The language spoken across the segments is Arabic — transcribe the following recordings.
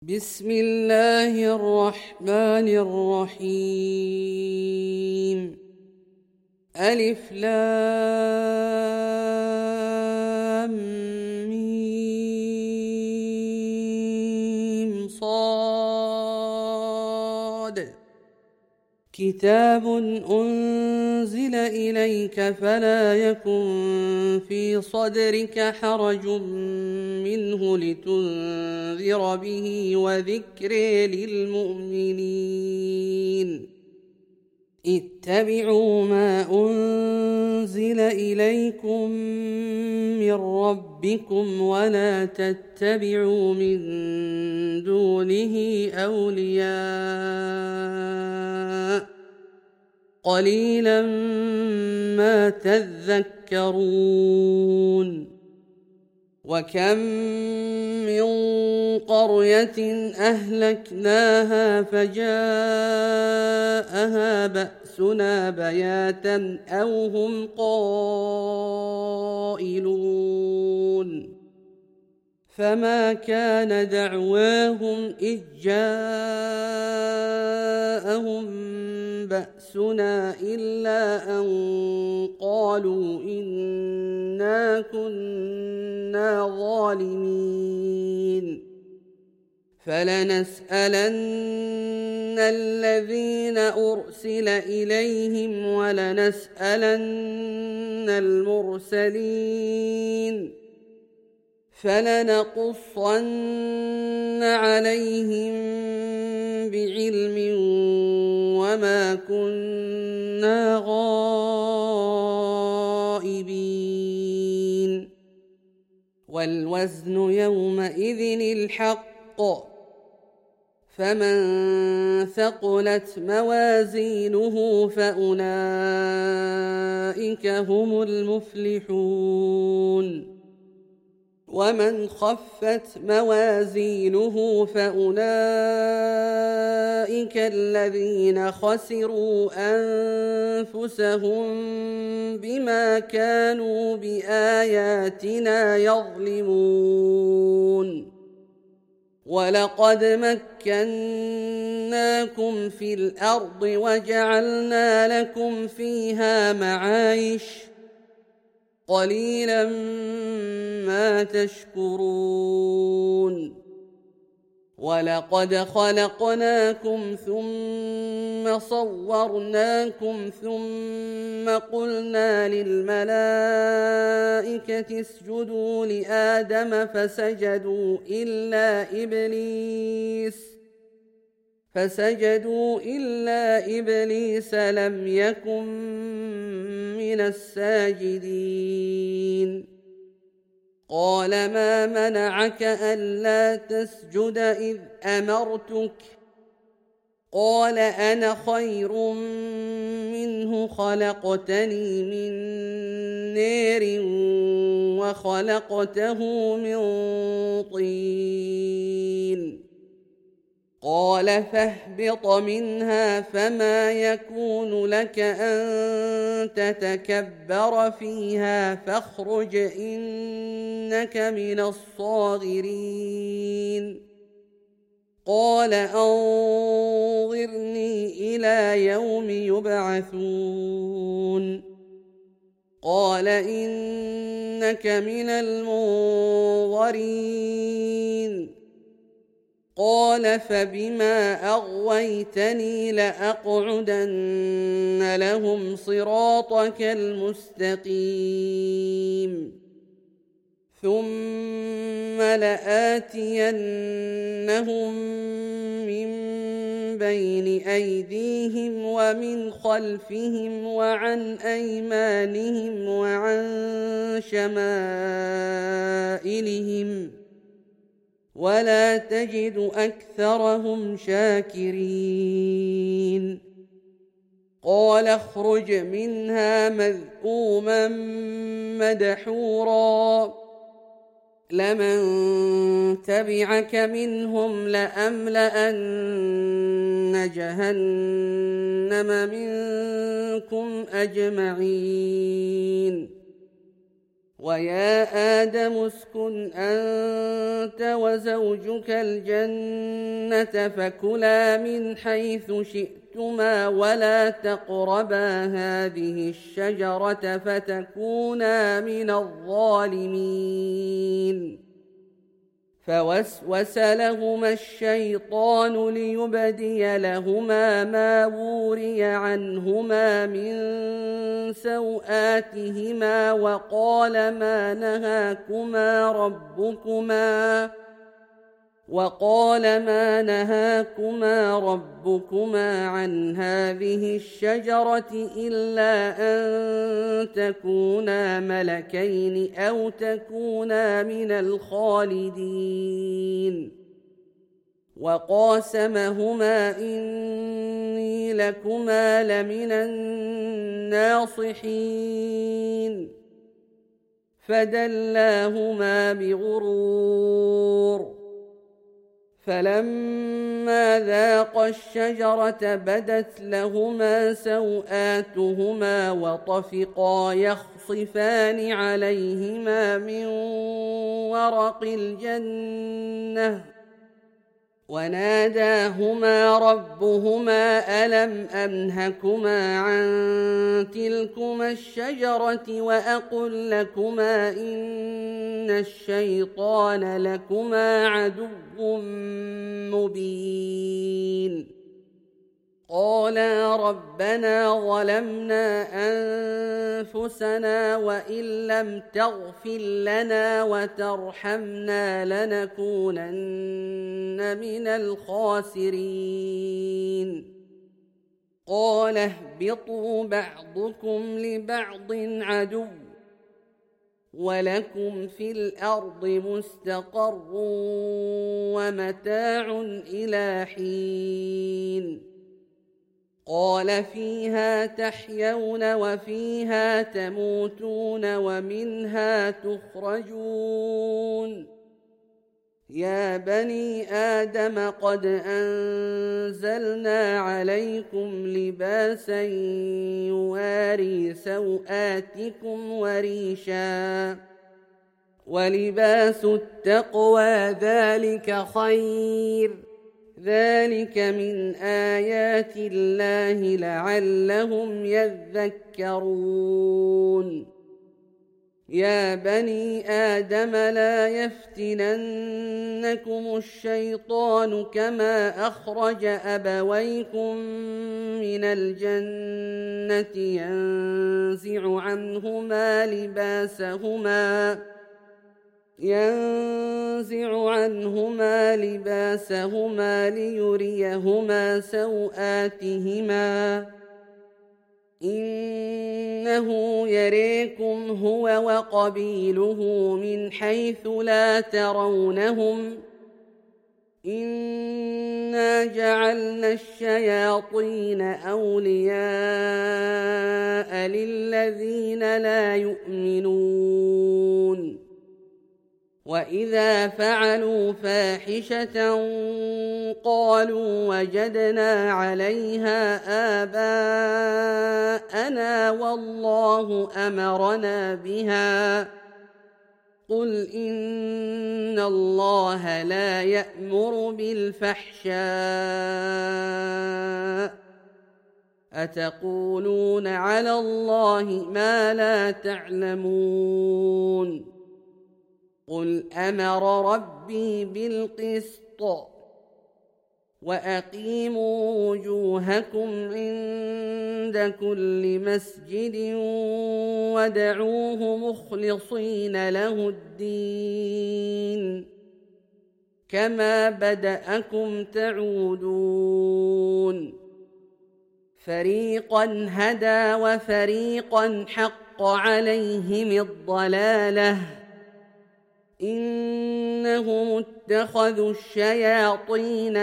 بسم الله الرحمن الرحيم. ألف لام ميم صاد. كتاب أنزل إليك فلا يكن في صدرك حرج منه لتنذر به وذكر للمؤمنين. اتبعوا ما أنزل إليكم من ربكم ولا تتبعوا من دونه أولياء قليلا ما تذكرون. وكم من قرية أهلكناها فجاءها بأسنا بياتا أو هم قائلون فما كان دعواهم إذ جاءهم بأسنا إلا أن قالوا إنا كنا ظالمين. فلنسألن الذين أرسل إليهم ولنسألن المرسلين فلنقصن عليهم بعلم وما كنا غائبين. والوزن يومئذ الحق فمن ثقلت موازينه فأولئك هم المفلحون. ومن خفت موازينه فأولئك الذين خسروا أنفسهم بما كانوا بآياتنا يظلمون. ولقد مكناكم في الأرض وجعلنا لكم فيها معايش قليلا ما تشكرون. ولقد خلقناكم ثم صورناكم ثم قلنا للملائكة اسجدوا لآدم فسجدوا إلا إبليس لم يكن من الساجدين. قال ما منعك ألا تسجد إذ أمرتك؟ قال أنا خير منه خلقتني من نار وخلقته من طين. قال فاهبط منها فما يكون لك أن تتكبر فيها فاخرج إنك من الصاغرين. قال أنظرني إلى يوم يبعثون. قال إنك من المنظرين. قال فبما أغويتني لأقعدن لهم صراطك المستقيم ثم لآتينهم من بين أيديهم ومن خلفهم وعن أيمانهم وعن شمائلهم ولا تجد أكثرهم شاكرين. قال اخرج منها مذءوما مدحورا لمن تبعك منهم لأملأن جهنم منكم أجمعين. ويا آدم اسكن أنت وزوجك الجنة فكلا من حيث شئتما ولا تقربا هذه الشجرة فتكونا من الظالمين فوسوس لهما الشيطان ليبدي لهما ما وري عنهما من سوآتهما وقال ما نهاكما ربكما عن هذه الشجرة إلا أن تكونا ملكين أو تكونا من الخالدين وقاسمهما إني لكما لمن الناصحين فدلاهما بغرور فلما ذاقا الشجرة بدت لهما سوآتهما وطفقا يخصفان عليهما من ورق الجنة وناداهما ربهما ألم أنهكما عن تلكما الشجرة وأقل لكما إن الشيطان لكما عدو مبين قالا ربنا ظلمنا أنفسنا وإن لم تغفر لنا وترحمنا لنكونن من الخاسرين قال اهبطوا بعضكم لبعض عدو ولكم في الأرض مستقر ومتاع إلى حين قال فيها تحيون وفيها تموتون ومنها تخرجون يا بني آدم قد أنزلنا عليكم لباسا يواري سوآتكم وريشا ولباس التقوى ذلك خير ذلك من آيات الله لعلهم يذكرون يا بني آدم لا يفتننكم الشيطان كما أخرج أبويكم من الجنة ينزع عنهما لباسهما ليريهما سوآتهما إنه يريكم هو وقبيله من حيث لا ترونهم إنا جعلنا الشياطين أولياء للذين لا يؤمنون وإذا فعلوا فاحشة قالوا وجدنا عليها آباءنا والله أمرنا بها قل إن الله لا يأمر بالفحشاء أتقولون على الله ما لا تعلمون قل أمر ربي بالقسط وأقيموا وجوهكم عند كل مسجد ودعوه مخلصين له الدين كما بدأكم تعودون فريقا هدى وفريقا حق عليهم الضلالة إنهم اتخذوا الشياطين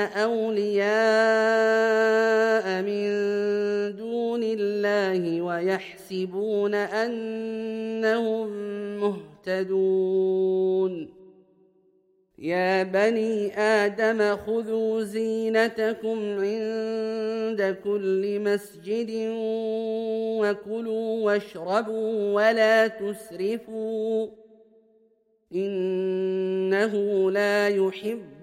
أولياء من دون الله ويحسبون أنهم مهتدون يا بني آدم خذوا زينتكم عند كل مسجد وكلوا واشربوا ولا تسرفوا إنه لا يحب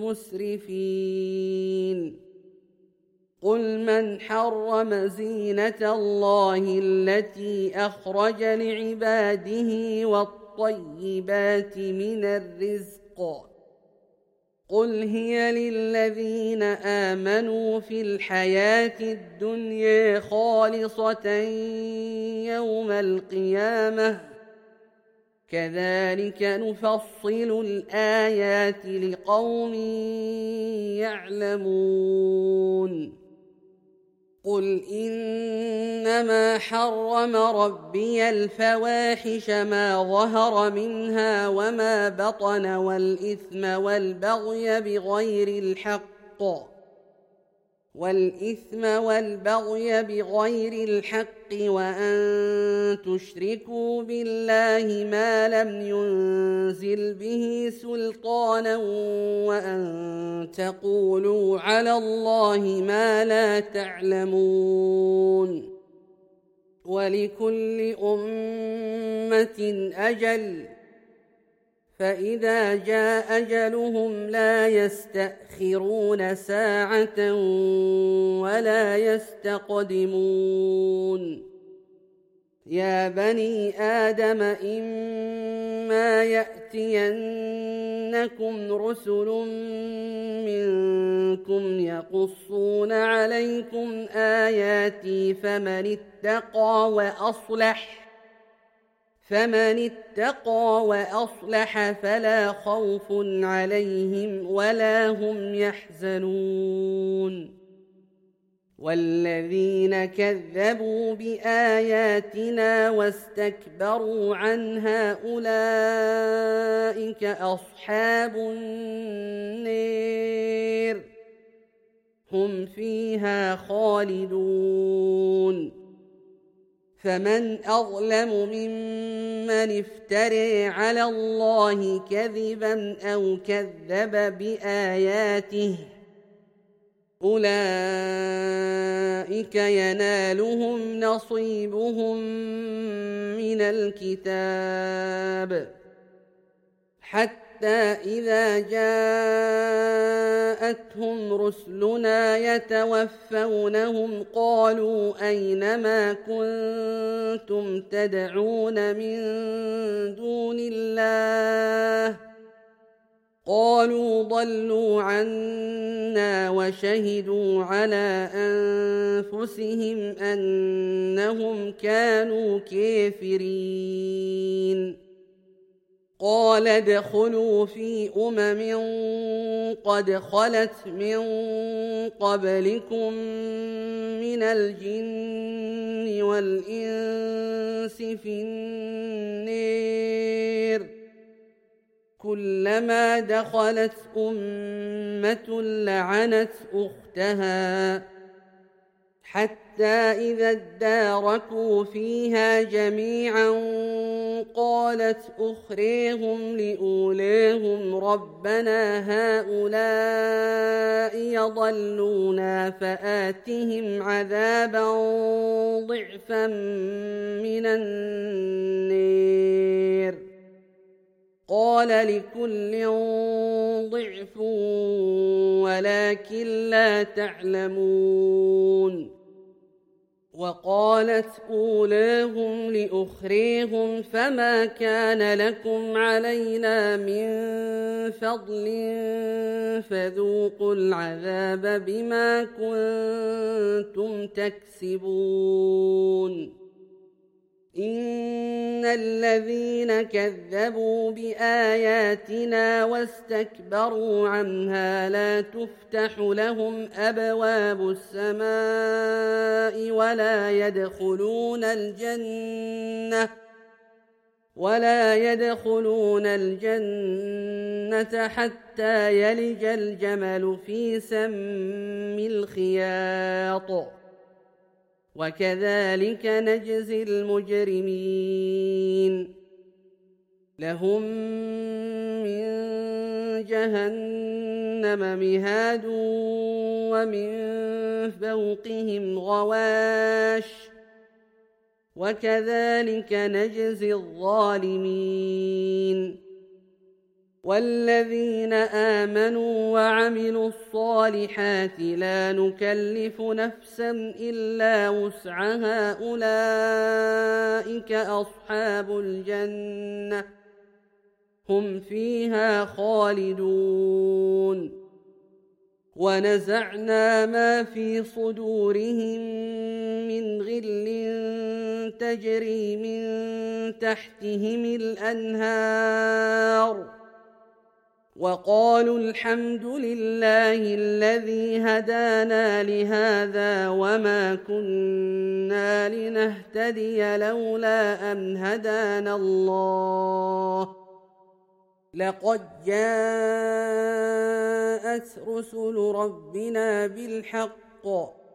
المسرفين قل من حرم زينة الله التي أخرج لعباده والطيبات من الرزق قل هي للذين آمنوا في الحياة الدنيا خالصة يوم القيامة كذلك نفصل الآيات لقوم يعلمون قل إنما حرم ربي الفواحش ما ظهر منها وما بطن والإثم والبغي بغير الحق وأن تشركوا بالله ما لم ينزل به سلطانا وأن تقولوا على الله ما لا تعلمون ولكل أمة أجل فإذا جاء أجلهم لا يستأخرون ساعة ولا يستقدمون يا بني آدم إما يأتينكم رسل منكم يقصون عليكم آياتي فمن اتقى وأصلح فلا خوف عليهم ولا هم يحزنون والذين كذبوا بآياتنا واستكبروا عنها أولئك أصحاب النار هم فيها خالدون فمن أظلم ممن افترى على الله كذبا أو كذب بآياته أولئك ينالهم نصيبهم من الكتاب حتى إذا جاءتهم رسلنا يتوفونهم قالوا أين ما كنتم تدعون من دون الله قالوا ضلوا عنا وشهدوا على أنفسهم أنهم كانوا كافرين قال ادخلوا في قد خلت من قبلكم من الجن والإنس في النار كلما دخلت أمة لعنت أختها حتى إذا اداركوا فيها جميعا قالت أخريهم لأولاهم ربنا هؤلاء يضلونا فآتهم عذابا ضعفا من النار قال لكل ضعف ولكن لا تعلمون وقالت أولاهم لأخريهم فما كان لكم علينا من فضل فذوقوا العذاب بما كنتم تكسبون إن الذين كذبوا بآياتنا واستكبروا عنها لا تفتح لهم أبواب السماء ولا يدخلون الجنة حتى يلج الجمل في سم الخياط وكذلك نجزي المجرمين لهم من جهنم مهاد ومن فوقهم غواش وكذلك نجزي الظالمين والذين آمنوا وعملوا الصالحات لا نكلف نفسا إلا وسعها أولئك أصحاب الجنة هم فيها خالدون ونزعنا ما في صدورهم من غل تجري من تحتهم الأنهار وقالوا الحمد لله الذي هدانا لهذا وما كنا لنهتدي لولا أن هدانا الله لقد جاءت رسل ربنا بالحق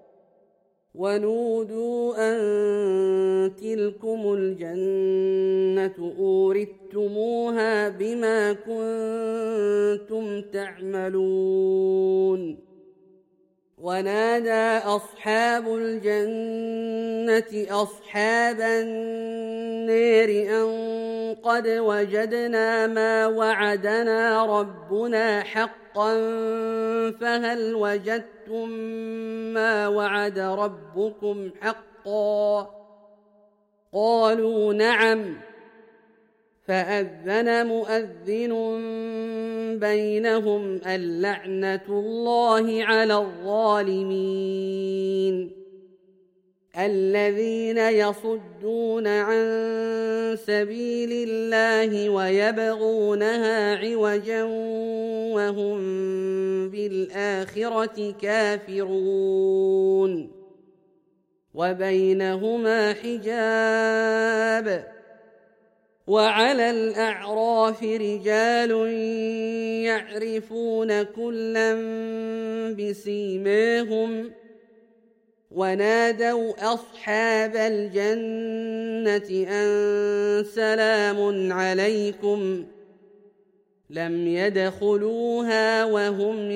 ونودوا أن تلكم الجنة أورثتموها بما كنتم تعملون ونادى أصحاب الجنة أصحاب النار أن قد وجدنا ما وعدنا ربنا حقا فهل وجدتم ما وعد ربكم حقا قالوا نعم فأذن مؤذن بينهم اللعنة الله على الظالمين الذين يصدون عن سبيل الله ويبغونها عوجا وهم بالآخرة كافرون وبينهما حجاب وعلى الأعراف رجال يعرفون كلا بسيماهم ونادوا أصحاب الجنة أن سلام عليكم لم يدخلوها وهم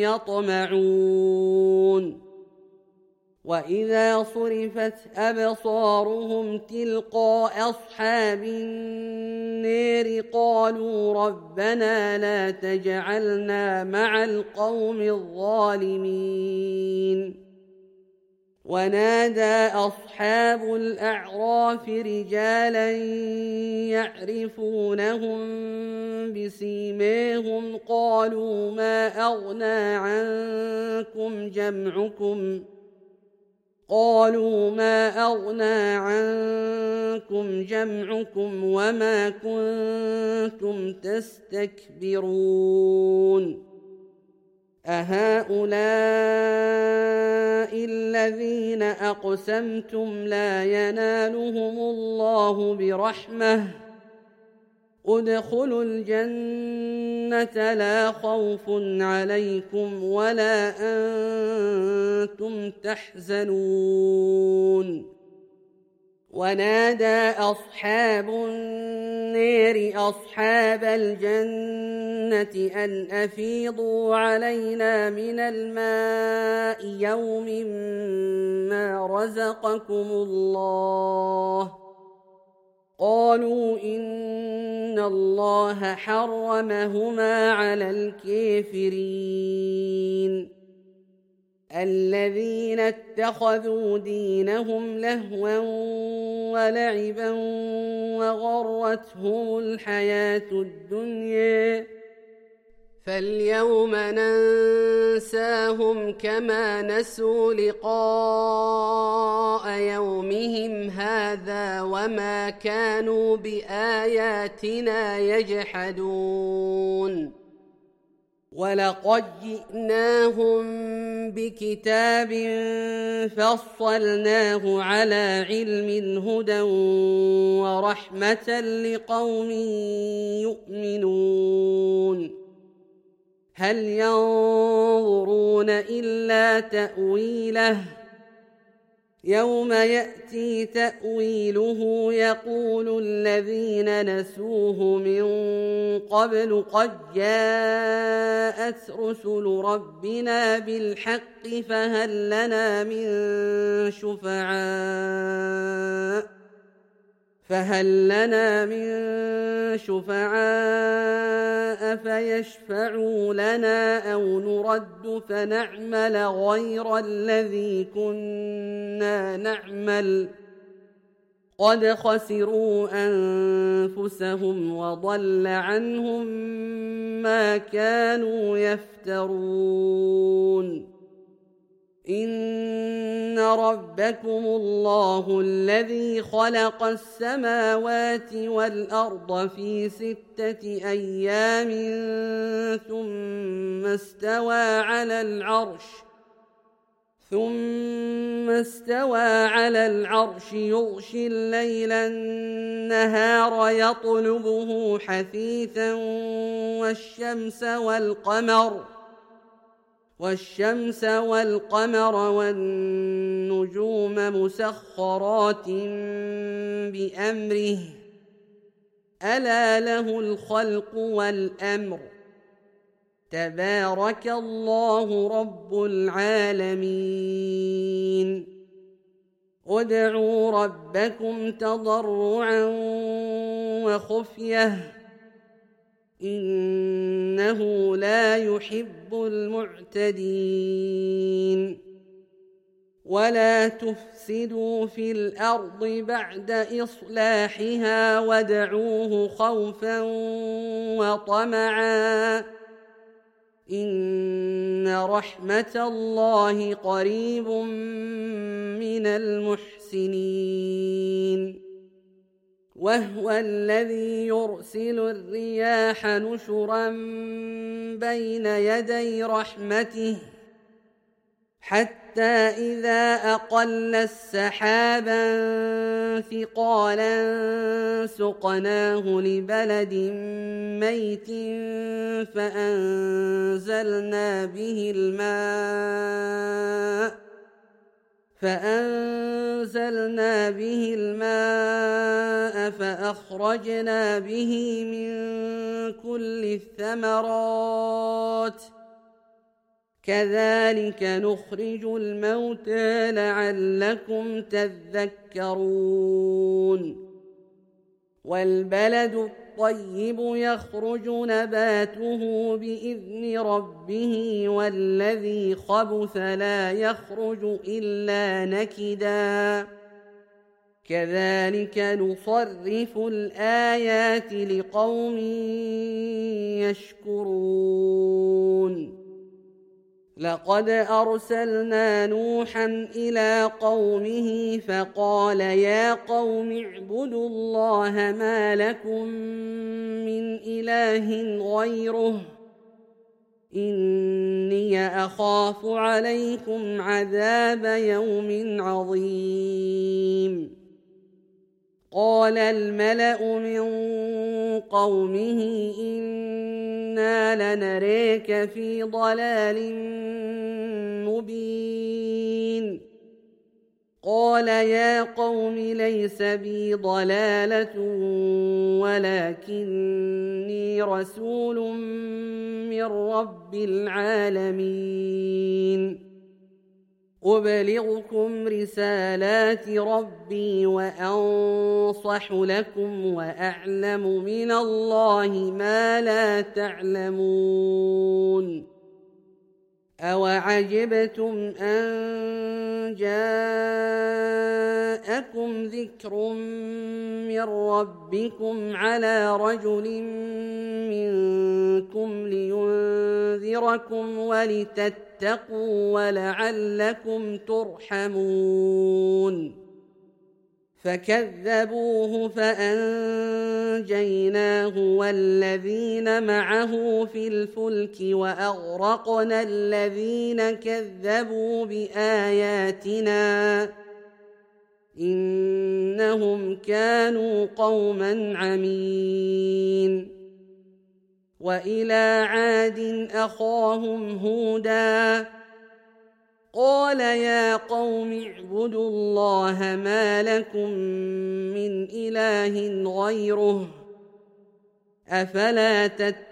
يطمعون وإذا صرفت أبصارهم تلقاء أصحاب النار قالوا ربنا لا تجعلنا مع القوم الظالمين ونادى أصحاب الأعراف رجالا يعرفونهم بسيماهم قالوا ما أغنى عنكم جمعكم وما كنتم تستكبرون أهؤلاء الذين أقسمتم لا ينالهم الله برحمة ادخلوا الجنة لا خوف عليكم ولا أنتم تحزنون ونادى أصحاب النار أصحاب الجنة أن أفيضوا علينا من الماء يوم ما رزقكم الله قالوا إن الله حرمهما على الكافرين الذين اتخذوا دينهم لهوا ولعبا وغرتهم الحياة الدنيا فاليوم ننساهم كما نسوا لقاء يومهم هذا وما كانوا بآياتنا يجحدون ولقد جئناهم بكتاب فصلناه على علم هدى ورحمة لقوم يؤمنون هل ينظرون إلا تأويله يوم يأتي تأويله يقول الذين نسوه من قبل قد جاءت رسل ربنا بالحق فهل لنا من شفعاء فيشفعوا لنا أو نرد فنعمل غير الذي كنا نعمل قد خسروا أنفسهم وضل عنهم ما كانوا يفترون إن ربكم الله الذي خلق السماوات والأرض في 6 أيام ثم استوى على العرش يغشي الليل النهار يطلبه حثيثا والشمس والقمر والنجوم مسخرات بأمره ألا له الخلق والأمر تبارك الله رب العالمين ادعوا ربكم تضرعا وخفية إنه لا يحب المعتدين ولا تفسدوا في الأرض بعد إصلاحها وادعوه خوفا وطمعا إن رحمة الله قريب من المحسنين وهو الذي يرسل الرياح نشرا بين يدي رحمته حتى إذا أقل السحابا ثقالا سقناه لبلد ميت فأنزلنا به الماء فأخرجنا به من كل الثمرات كذلك نخرج الموتى لعلكم تذكرون والبلد الطيب يخرج نباته بإذن ربه والذي خبث لا يخرج إلا نكدا كذلك نصرف الآيات لقوم يشكرون لقد أرسلنا نوحا إلى قومه فقال يا قوم اعبدوا الله ما لكم من إله غيره إني أخاف عليكم عذاب يوم عظيم قال الملأ من قومه إنا لنريك في ضلال مبين قال يا قوم ليس بي ضلالة ولكني رسول من رب العالمين أبلغكم رسالات ربي وأنصح لكم وأعلم من الله ما لا تعلمون أوعجبتم أن جاءكم ذكر من ربكم على رجل منكم لينذركم ولتتقوا ولعلكم ترحمون فكذبوه فأنجيناه والذين معه في الفلك وأغرقنا الذين كذبوا بآياتنا إنهم كانوا قوما عمين وإلى عاد أخاهم هودا قال يا قوم اعبدوا الله ما لكم من إله غيره أفلا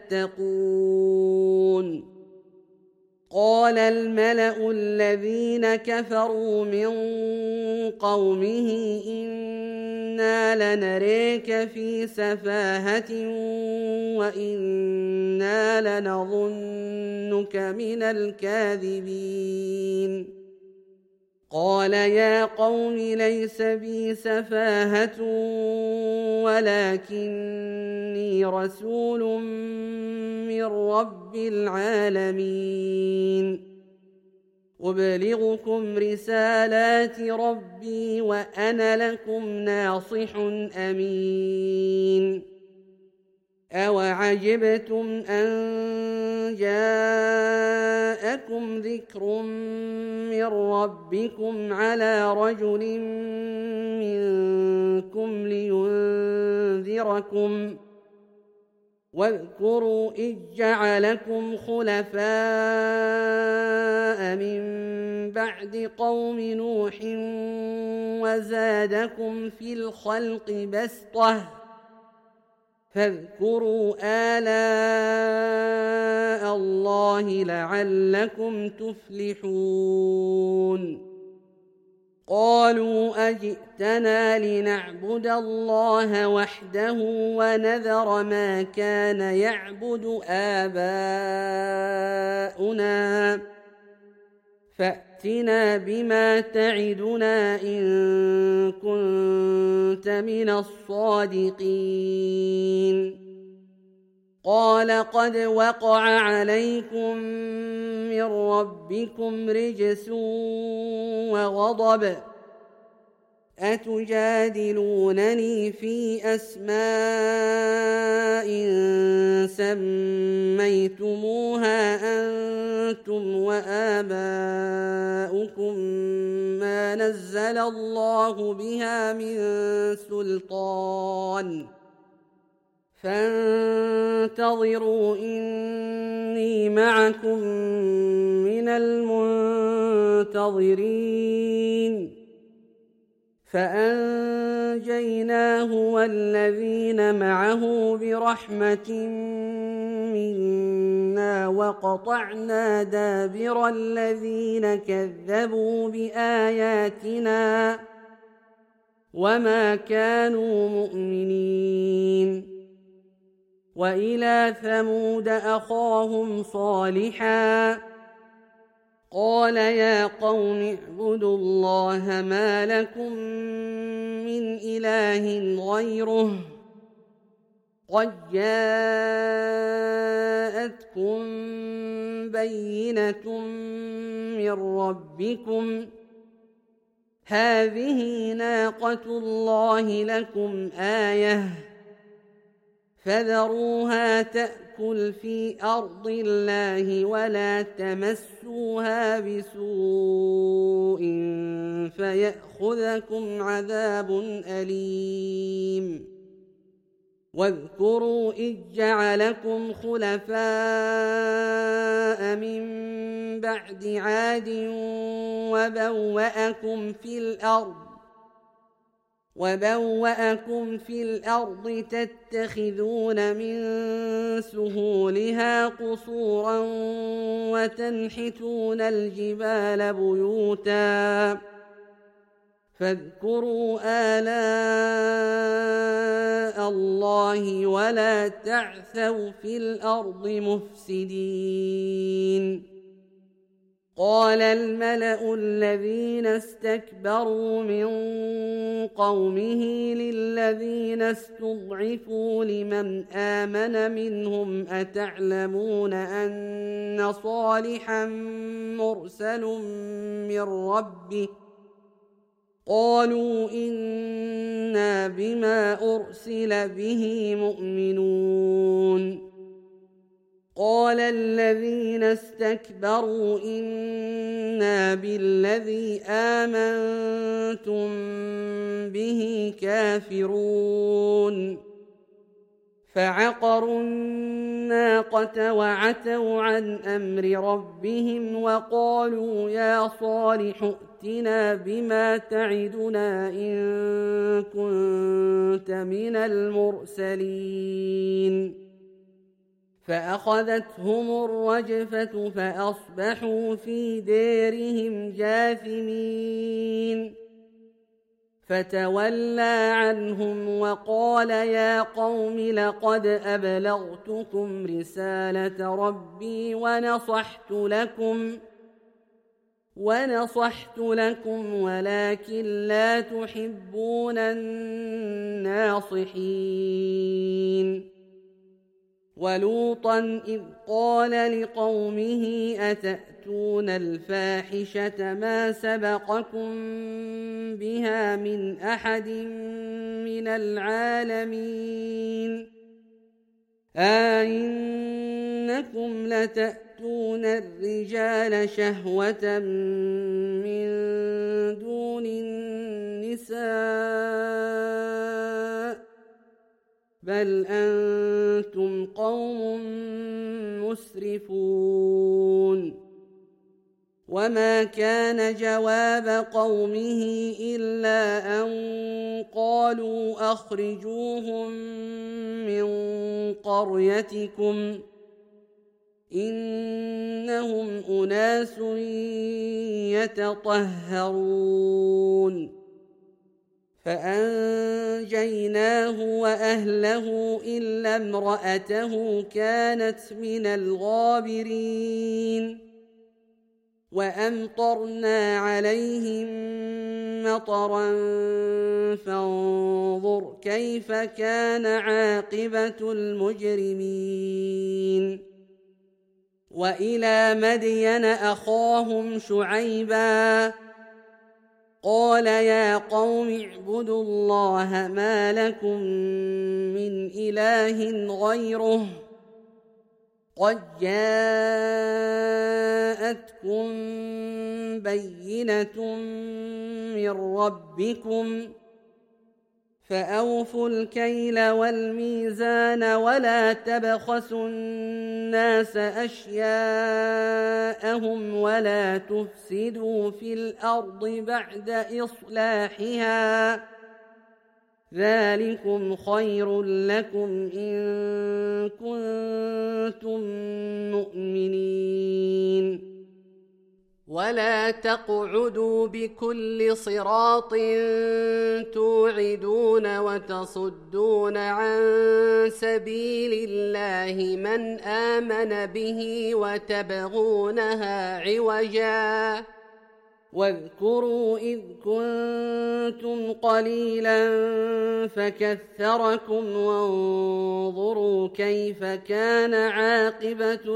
تتقون قال الملأ الذين كفروا من قومه إنا لنريك في سفاهة وإنا لنظنك من الكاذبين قال يا قوم ليس بي سفاهة ولكني رسول من رب العالمين أبلغكم رسالات ربي وأنا لكم ناصح أمين أوعجبتم أن جاءكم ذكر من ربكم على رجل منكم لينذركم واذكروا إذ جعلكم خلفاء من بعد قوم نوح وزادكم في الخلق بسطة فاذكروا آلاء الله لعلكم تفلحون قالوا أجئتنا لنعبد الله وحده ونذر ما كان يعبد آباؤنا فأتنا بما تعدنا إن كنت من الصادقين قال قد وقع عليكم من ربكم رجس وغضب أتجادلونني في أسماء سميتموها أنتم وآباؤكم ما نزل الله بها من سلطان فانتظروا إني معكم من المنتظرين فأنجيناه والذين معه برحمة منا وقطعنا دابر الذين كذبوا بآياتنا وما كانوا مؤمنين وإلى ثمود أخاهم صالحا قال يا قوم اعبدوا الله ما لكم من إله غيره قد جاءتكم بينة من ربكم هذه ناقة الله لكم آية فذروها تأكل في أرض الله ولا تمسوها بسوء فيأخذكم عذاب أليم واذكروا إذ جعلكم خلفاء من بعد عاد وبوأكم في الأرض تتخذون من سهولها قصورا وتنحتون الجبال بيوتا فاذكروا آلاء الله ولا تعثوا في الأرض مفسدين قال الملأ الذين استكبروا من قومه للذين استضعفوا لمن آمن منهم أتعلمون أن صالحا مرسل من ربه قالوا إنا بما أرسل به مؤمنون قال الذين استكبروا إنا بالذي آمنتم به كافرون فعقروا الناقة وعتوا عن أمر ربهم وقالوا يا صالح ائتنا بما تعدنا إن كنت من المرسلين فأخذتهم الرجفة فأصبحوا في ديرهم جاثمين فتولى عنهم وقال يا قوم لقد أبلغتكم رسالة ربي ونصحت لكم ولكن لا تحبون الناصحين ولوطا إذ قال لقومه أتأتون الفاحشة ما سبقكم بها من أحد من العالمين أئنكم لتأتون الرجال شهوة من دون النساء بل أنتم قوم مسرفون وما كان جواب قومه إلا أن قالوا أخرجوهم من قريتكم إنهم أناس يتطهرون فأنجيناه وأهله إلا امرأته كانت من الغابرين وأمطرنا عليهم مطرا فانظر كيف كان عاقبة المجرمين وإلى مدين أخاهم شعيبا قال يا قوم اعبدوا الله ما لكم من إله غيره قد جاءتكم بينة من ربكم فأوفوا الكيل والميزان ولا تبخسوا الناس أشياءهم ولا تفسدوا في الأرض بعد إصلاحها ذلكم خير لكم إن كنتم مؤمنين ولا تقعدوا بكل صراط توعدون وتصدون عن سبيل الله من آمن به وتبغونها عوجا واذكروا إذ كنتم قليلا فكثركم وانظروا كيف كان عاقبة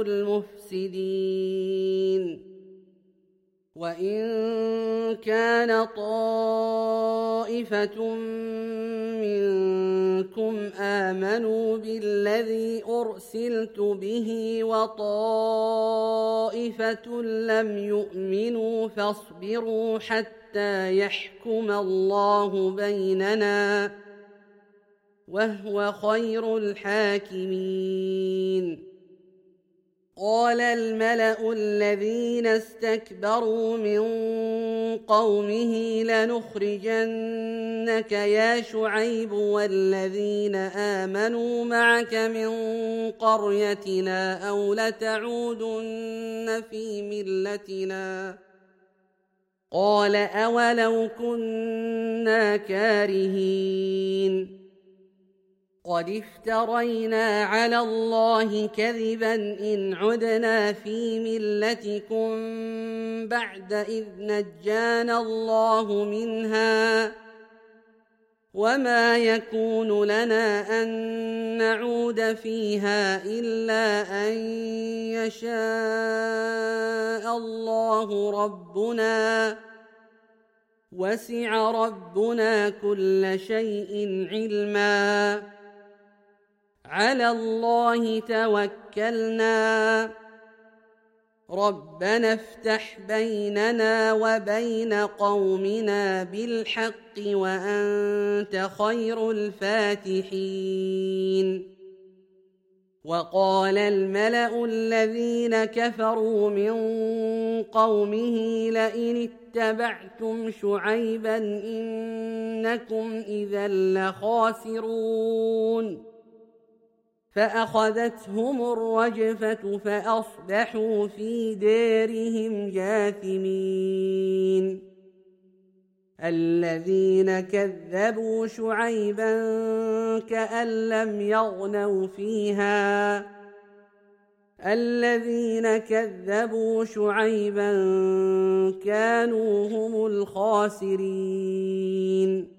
المفسدين وإن كان طائفة منكم آمنوا بالذي أرسلت به وطائفة لم يؤمنوا فاصبروا حتى يحكم الله بيننا وهو خير الحاكمين قال الملأ الذين استكبروا من قومه لنخرجنك يا شعيب والذين آمنوا معك من قريتنا أو لتعودن في ملتنا قال أولو كنا كارهين قد افترينا على الله كذبا إن عدنا في ملتكم بعد إذ نجانا الله منها وما يكون لنا أن نعود فيها إلا أن يشاء الله ربنا وسع ربنا كل شيء علما على الله توكلنا ربنا افتح بيننا وبين قومنا بالحق وأنت خير الفاتحين وقال الملأ الذين كفروا من قومه لئن اتبعتم شعيبا إنكم إذا لخاسرون فأخذتهم الرجفة فأصبحوا في دارهم جاثمين الذين كذبوا شعيبا كأن لم يغنوا فيها الذين كذبوا شعيبا كانوا هم الخاسرين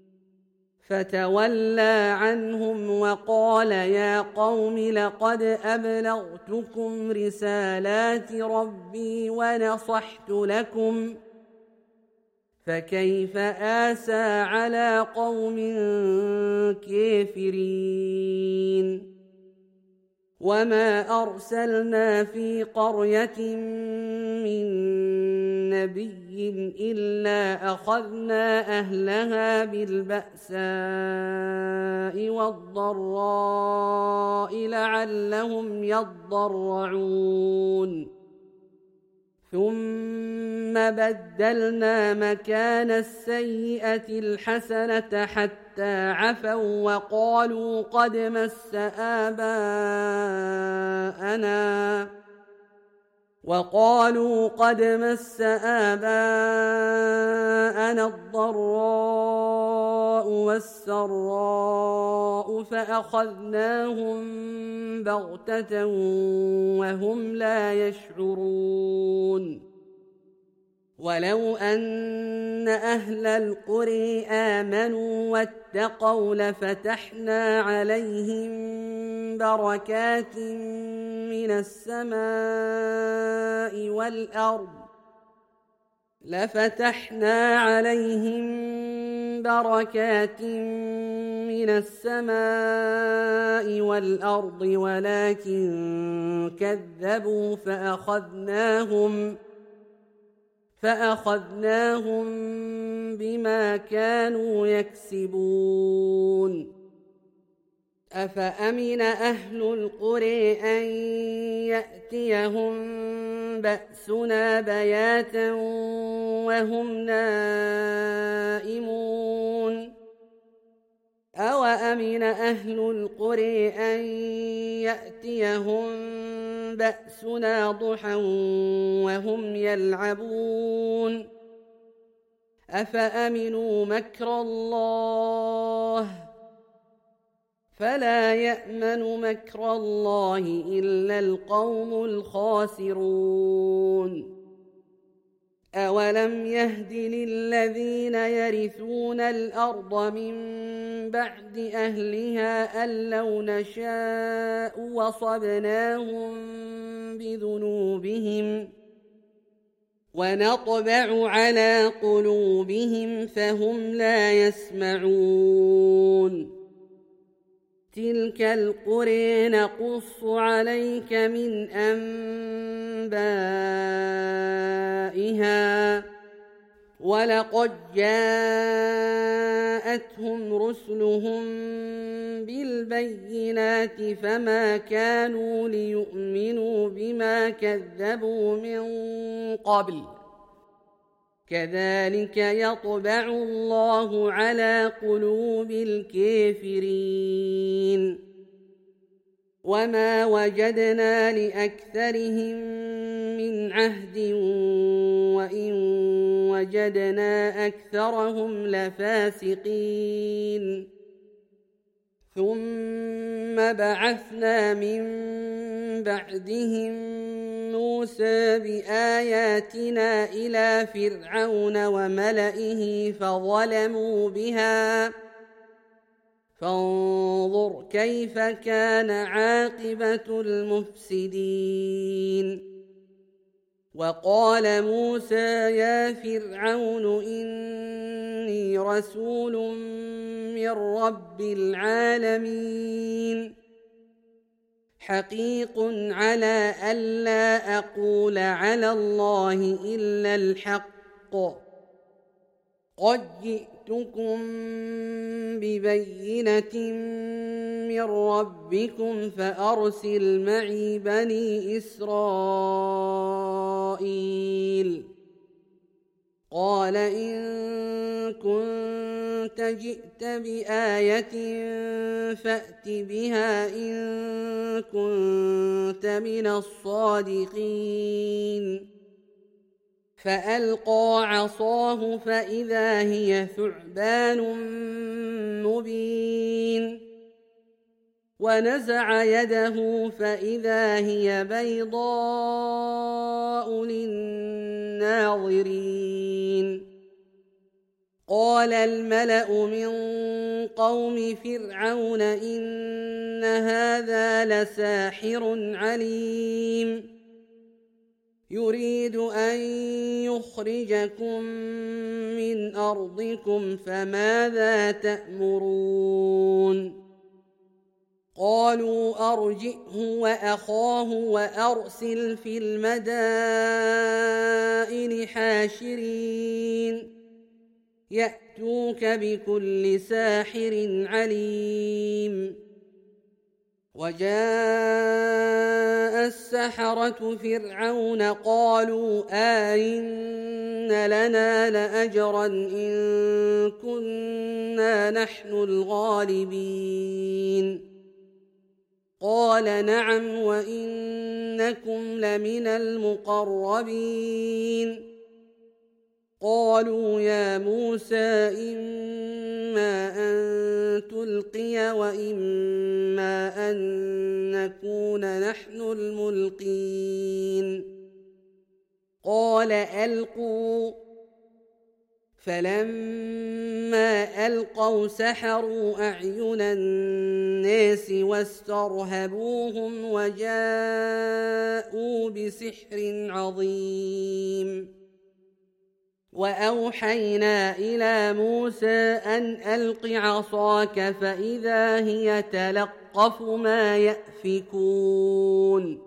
فتولى عنهم وقال يا قوم لقد أبلغتكم رسالات ربي ونصحت لكم فكيف آسى على قوم كافرين وما أرسلنا في قرية من نبي إلا أخذنا أهلها بالبأساء والضراء لعلهم يضرعون ثم بدلنا مكان السيئة الحسنة حتى عفوا وقالوا قد مس آباءنا الضراء والسراء فأخذناهم بغتة وهم لا يشعرون ولو أن أهل القرى آمنوا واتقوا لفتحنا عليهم بركات من السماء والأرض ولكن كذبوا فأخذناهم بما كانوا يكسبون أفأمن أهل القرى أن يأتيهم بأسنا بياتا وهم نائمون أوأمن أهل القرى أن يأتيهم بأسنا ضحى وهم يلعبون أفأمنوا مكر الله فلا يأمن مكر الله إلا القوم الخاسرون أولم يهد للذين يرثون الأرض من بعد أهلها أن لو نشاء وصبناهم بذنوبهم ونطبع على قلوبهم فهم لا يسمعون تلك القرى نقص عليك من أنبائها ولقد جاءتهم رسلهم بالبينات فما كانوا ليؤمنوا بما كذبوا من قبل كذلك يطبع الله على قلوب الكافرين وما وجدنا لأكثرهم من عهد وإن وجدنا أكثرهم لفاسقين ثم بعثنا من بعدهم موسى بآياتنا إلى فرعون وملئه فظلموا بها فانظر كيف كان عاقبة المفسدين وقال موسى يا فرعون إني رسول من رب العالمين حقيق على ألا أقول على الله إلا الحق قد جئتكم ببينة من ربكم فأرسل معي بني إسرائيل. قال إن كنت جئت بآية فأت بها إن كنت من الصادقين. فألقى عصاه فإذا هي ثعبان مبين، ونزع يده فإذا هي بيضاء للناظرين. قال الملأ من قوم فرعون إن هذا لساحر عليم يريد أن يخرجكم من أرضكم فماذا تأمرون؟ قالوا أرجئه وأخاه وأرسل في المدائن حاشرين يأتوك بكل ساحر عليم. وجاء السحرة فرعون قالوا آئن لنا لأجرا إن كنا نحن الغالبين. قال نعم وإنكم لمن المقربين. قالوا يا موسى إما أن تلقي وإما أن نكون نحن الملقين. قال ألقوا. فلما ألقوا سحروا أعين الناس واسترهبوهم وجاءوا بسحر عظيم. وأوحينا إلى موسى أن ألق عصاك فإذا هي تلقف ما يأفكون.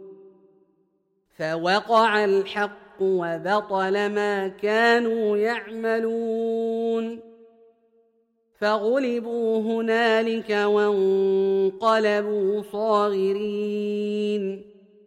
فوقع الحق وبطل ما كانوا يعملون. فغلبوا هنالك وانقلبوا صاغرين.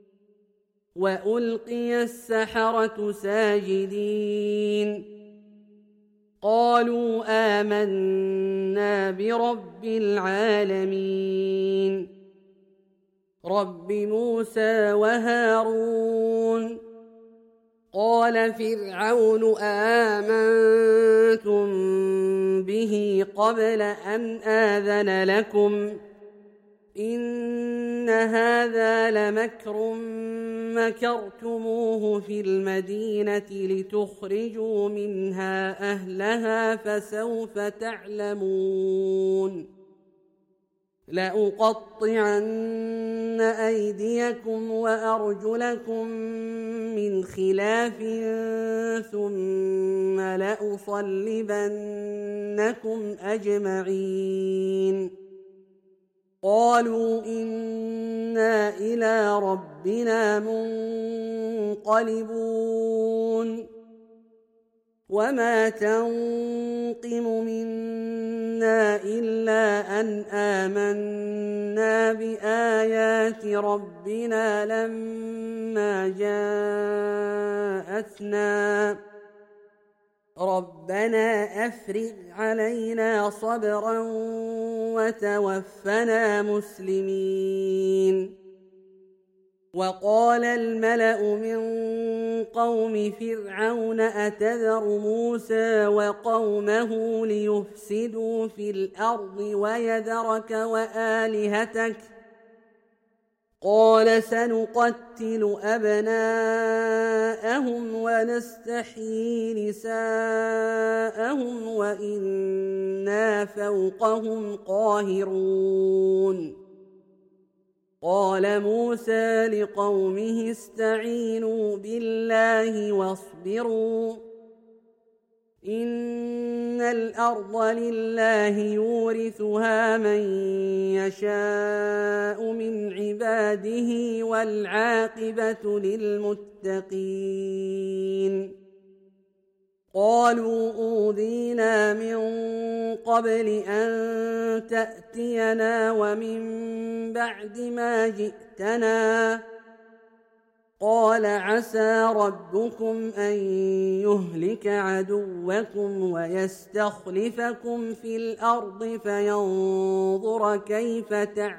وألقي السحرة ساجدين قالوا آمنا برب العالمين رب موسى وهارون. قال فرعون آمنتم به قبل أن آذن لكم إن هذا لمكر مكرتموه في المدينة لتخرجوا منها أهلها فسوف تعلمون. لأقطعن أيديكم وأرجلكم من خلاف ثم لأصلبنكم أجمعين. قالوا إنا إلى ربنا منقلبون. وما تنقم منا إلا أن آمنا بآيات ربنا لما جاءتنا ربنا أفرغ علينا صبرا وتوفنا مسلمين. وقال الملأ من قوم فرعون أتذر موسى وقومه ليفسدوا في الأرض ويذرك وآلهتك قال سنقتل أبناءهم ونستحيي نساءهم وإنا فوقهم قاهرون. قال موسى لقومه استعينوا بالله واصبروا إن الأرض لله يورثها من يشاء من عباده والعاقبة للمتقين. قالوا أوذينا من قبل أن تأتينا ومن بعد ما جئتنا قال عسى ربكم أن يهلك عدوكم ويستخلفكم في الأرض فينظر كيف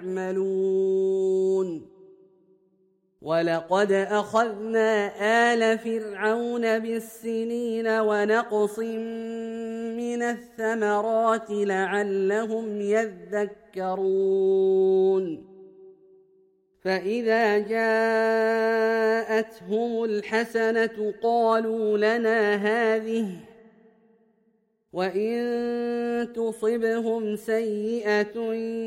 تعملون ولقد أخذنا آل فرعون بالسنين ونقص من الثمرات لعلهم يذكرون فإذا جاءتهم الحسنة قالوا لنا هذه وإن تصبهم سيئة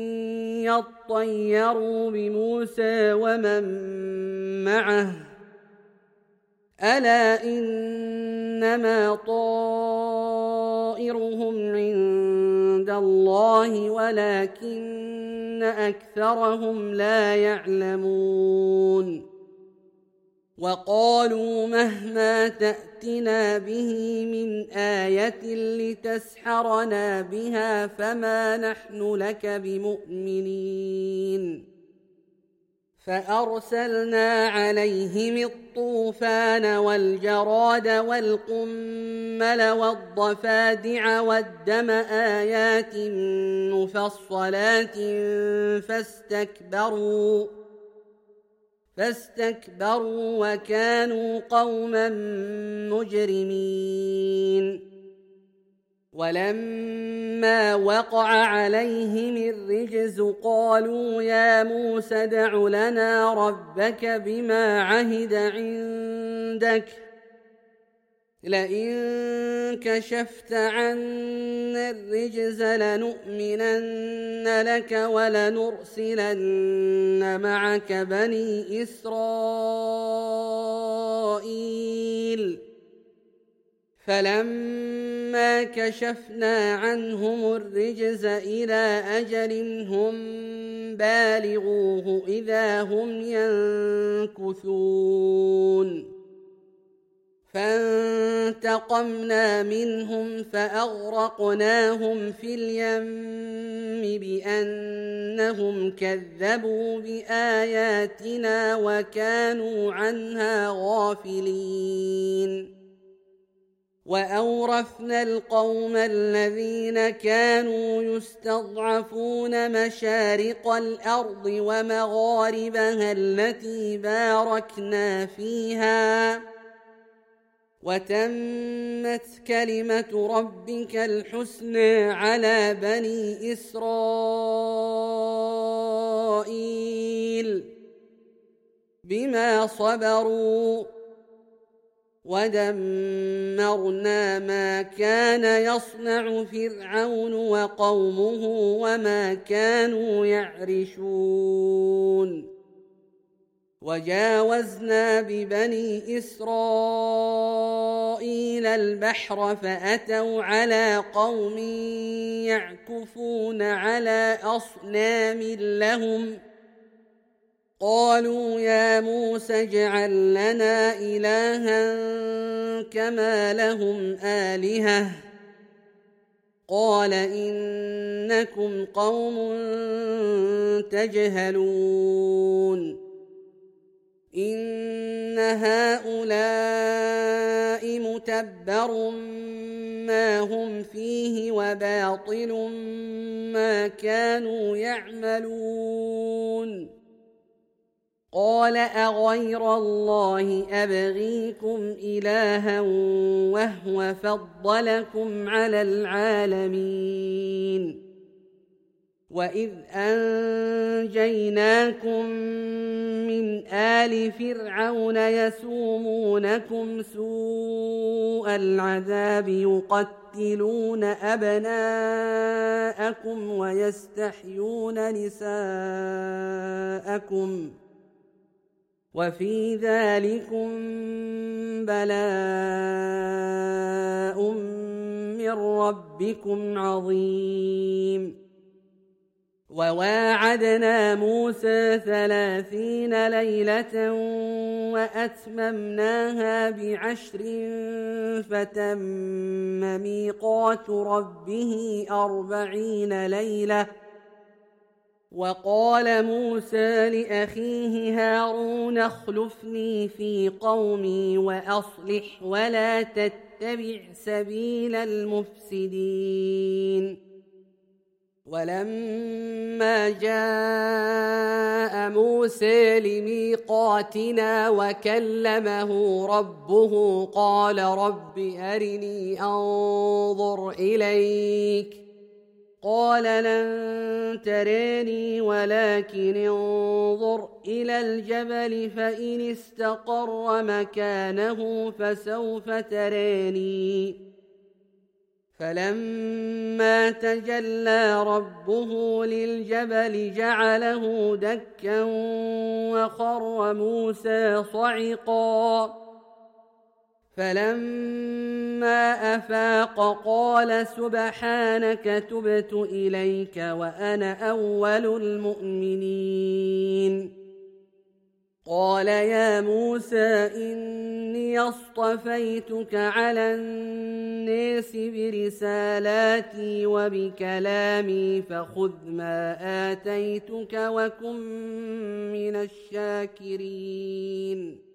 يطيروا بموسى ومن معه ألا إنما طائرهم عند الله ولكن أكثرهم لا يعلمون وقالوا مهما تأتنا به من آية لتسحرنا بها فما نحن لك بمؤمنين فأرسلنا عليهم الطوفان والجراد والقمل والضفادع والدم آيات مفصلات فاستكبروا وكانوا قوما مجرمين ولما وقع عليهم الرجز قالوا يا موسى ادع لنا ربك بما عهد عندك لئن كشفت عنا الرجز لنؤمنن لك ولنرسلن معك بني إسرائيل فلما كشفنا عنهم الرجز إلى أجل هم بالغوه إذا هم ينكثون فانتقمنا منهم فأغرقناهم في اليم بأنهم كذبوا بآياتنا وكانوا عنها غافلين وأورثنا القوم الذين كانوا يستضعفون مشارق الأرض ومغاربها التي باركنا فيها وتمت كلمة ربك الحسنى على بني إسرائيل بما صبروا ودمرنا ما كان يصنع فرعون وقومه وما كانوا يعرشون وجاوزنا ببني إسرائيل البحر فأتوا على قوم يعكفون على أصنام لهم قالوا يا موسى اجعل لنا إلها كما لهم آلهة قال إنكم قوم تجهلون إن هؤلاء متبر ما هم فيه وباطل ما كانوا يعملون قال أغير الله أبغيكم إلها وهو فضلكم على العالمين وإذ أنجيناكم من آل فرعون يسومونكم سوء العذاب يقتلون أبناءكم ويستحيون نساءكم وفي ذلكم بلاء من ربكم عظيم وواعدنا موسى 30 ليلة وأتممناها ب10 فتم ميقات ربه 40 ليلة. وقال موسى لأخيه هارون اخلفني في قومي وأصلح ولا تتبع سبيل المفسدين. ولما جاء موسى لميقاتنا وكلمه ربه قال رب أرني أنظر إليك قال لن تراني ولكن انظر إلى الجبل فإن استقر مكانه فسوف تراني. فلما تجلى ربه للجبل جعله دكا وخر موسى صعقا. فلما أفاق قال سبحانك تبت إليك وأنا أول المؤمنين. قال يا موسى إني اصطفيتك على الناس برسالاتي وبكلامي فخذ ما آتيتك وكن من الشاكرين.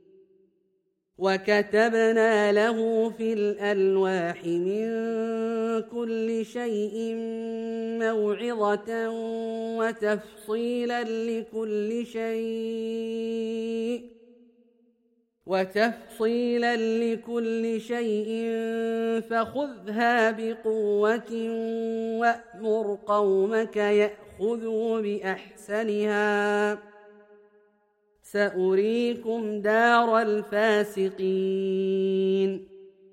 وكتبنا له في الألواح من كل شيء موعظة وتفصيلا لكل شيء فخذها بقوة وأمر قومك يأخذوا بأحسنها سأريكم دار الفاسقين.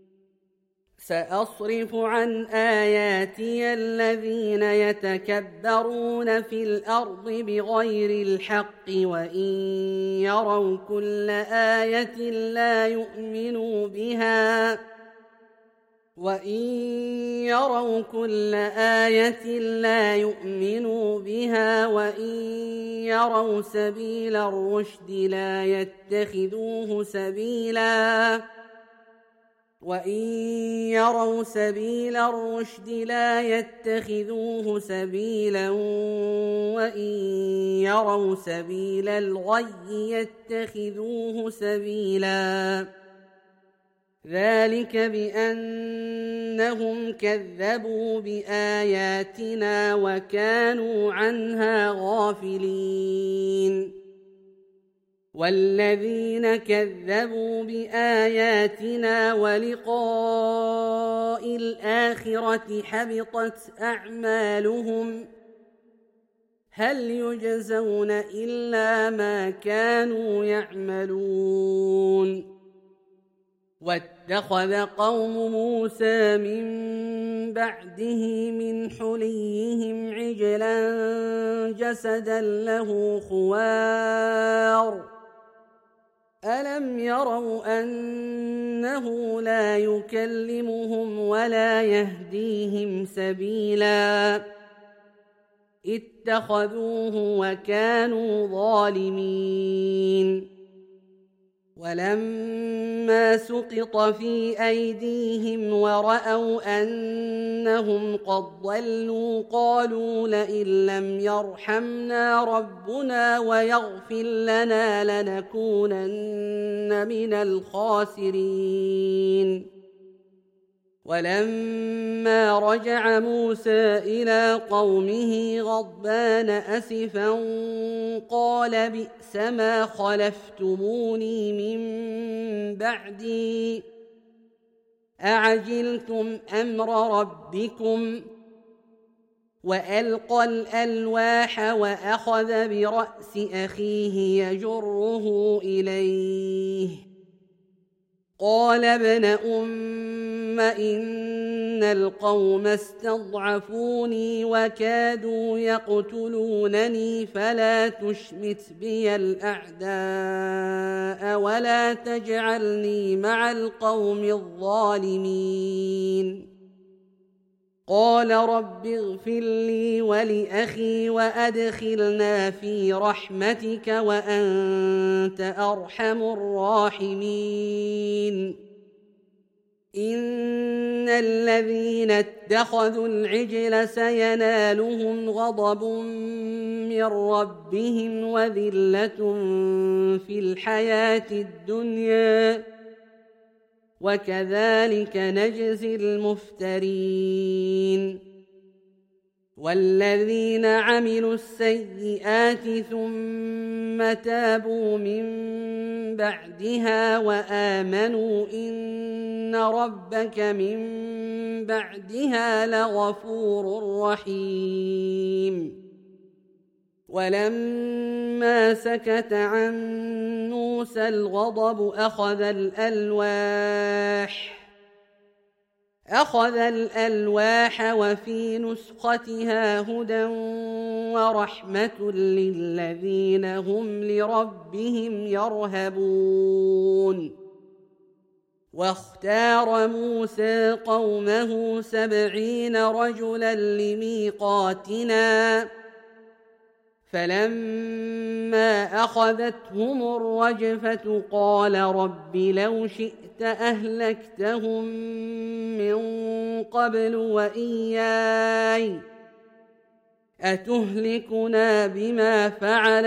سأصرف عن آياتي الذين يتكبرون في الأرض بغير الحق وإن يروا كل آية لا يؤمنوا بها وإن يروا سبيل الرشد لا يتخذوه سبيلا وإن يروا سبيل الغي يتخذوه سبيلا. ذلك بأنهم كذبوا بآياتنا وكانوا عنها غافلين. والذين كذبوا بآياتنا ولقاء الآخرة حبطت أعمالهم هل يجزون إلا ما كانوا يعملون. واتخذ قوم موسى من بعده من حليهم عجلا جسدا له خوار ألم يروا أنه لا يكلمهم ولا يهديهم سبيلا اتخذوه وكانوا ظالمين. ولما سقط في أيديهم ورأوا أنهم قد ضلوا قالوا لئن لم يرحمنا ربنا ويغفر لنا لنكونن من الخاسرين. ولما رجع موسى إلى قومه غضبان أسفا قال بئس ما خلفتموني من بعدي أعجلتم أمر ربكم. وألقى الألواح وأخذ برأس أخيه يجره إليه قال ابن أم إن القوم استضعفوني وكادوا يقتلونني فلا تشمت بي الأعداء ولا تجعلني مع القوم الظالمين. قال رب اغفر لي ولأخي وأدخلنا في رحمتك وأنت أرحم الراحمين إن الذين اتخذوا العجل سينالهم غضب من ربهم وذلة في الحياة الدنيا وكذلك نجزي المفترين والذين عملوا السيئات ثم تابوا من بعدها وآمنوا إن ربك من بعدها لغفور رحيم ولما سكت عن موسى الغضب أخذ الألواح وفي نسختها هدى ورحمة للذين هم لربهم يرهبون واختار موسى قومه 70 رجلا لميقاتنا فلما أخذتهم الرجفة قال رب لو شئت أهلكتهم من قبل وإياي أتهلكنا بما فعل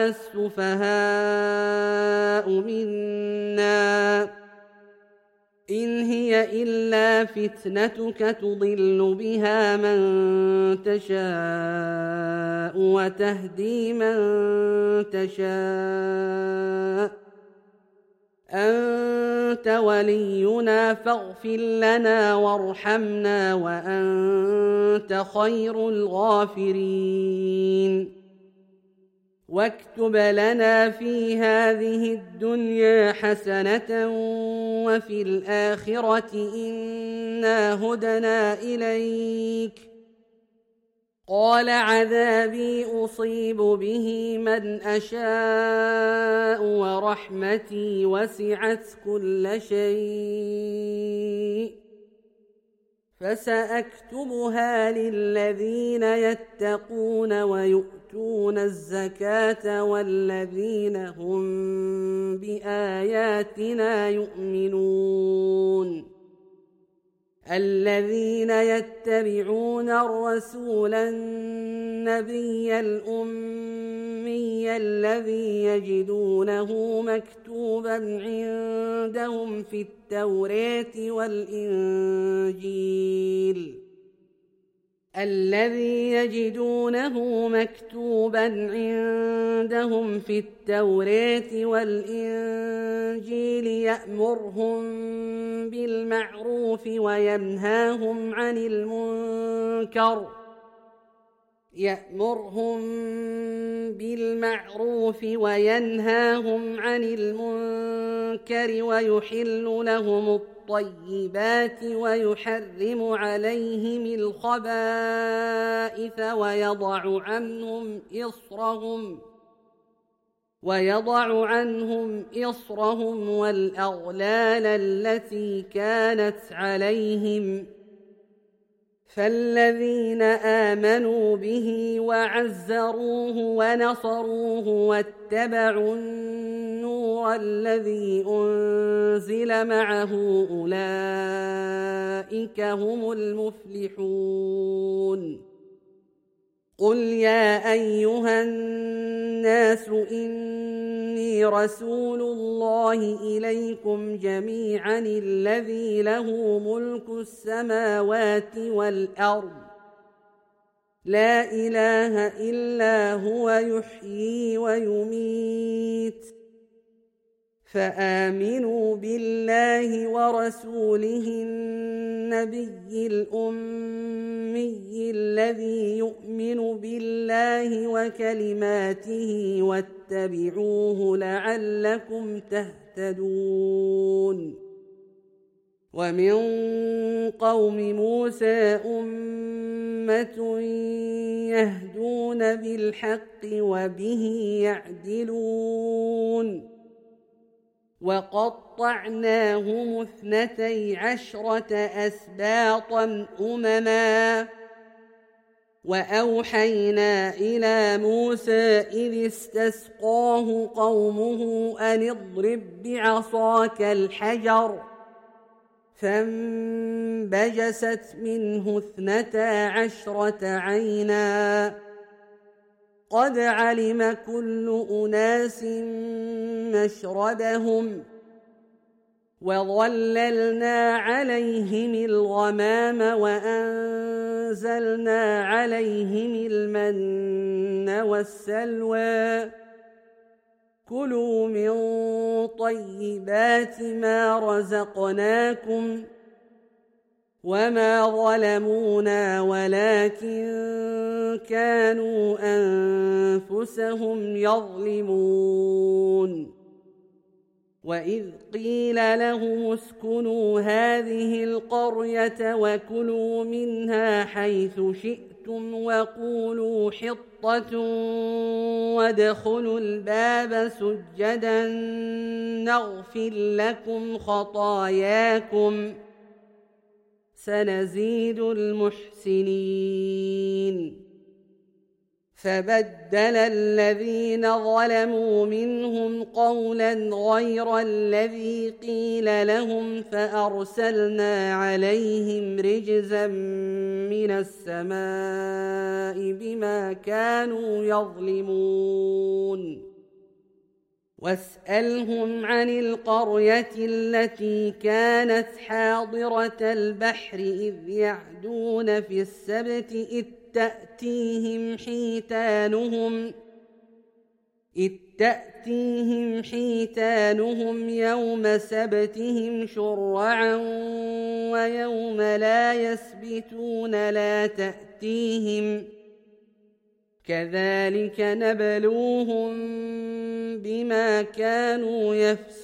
السفهاء منا إن هي إلا فتنتك تضل بها من تشاء وتهدي من تشاء أنت ولينا فاغفر لنا وارحمنا وأنت خير الغافرين واكتب لنا في هذه الدنيا حسنة وفي الآخرة إنا هدنا إليك قال عذابي أصيب به من أشاء ورحمتي وسعت كل شيء فسأكتبها للذين يتقون ويؤتون الزكاة والذين هم بآياتنا يؤمنون الذين يتبعون الرسول النبي الأمي الذي يجدونه مكتوبا عندهم في التوراة والإنجيل يأمرهم بالمعروف وينهاهم عن المنكر ويحل لهم الطيبات ويحرم عليهم الخبائث ويضع عنهم إصرهم والأغلال التي كانت عليهم فالذين آمنوا به وعزروه ونصروه واتبعوا النور الذي أنزل معه أولئك هم المفلحون قل يا أيها الناس إني رسول الله إليكم جميعا الذي له ملك السماوات والأرض لا إله إلا هو يحيي ويميت فآمنوا بالله ورسوله النبي الأمي الذي يؤمن بالله وكلماته واتبعوه لعلكم تهتدون ومن قوم موسى أمة يهدون بالحق وبه يعدلون وقطعناهم 12 أسباطا أمما وأوحينا إلى موسى إذ استسقاه قومه أن اضرب بعصاك الحجر فانبجست منه 12 عينا قد علم كل أناس مشربهم وظللنا عليهم الغمام وأنزلنا عليهم المن والسلوى كلوا من طيبات ما رزقناكم وما ظلمونا ولكن كانوا أنفسهم يظلمون وإذ قيل لهم اسكنوا هذه القرية وكلوا منها حيث شئتم وقولوا حطة وادخلوا الباب سجدا نغفر لكم خطاياكم سنزيد المحسنين فبدل الذين ظلموا منهم قولا غير الذي قيل لهم فأرسلنا عليهم رجزا من السماء بما كانوا يظلمون واسألهم عن القرية التي كانت حاضرة البحر إذ يعدون في السبت إذ تأتيهم حيتانهم يوم سبتهم شرعا ويوم لا يسبتون لا تأتيهم كذلك نبلوهم بما كانوا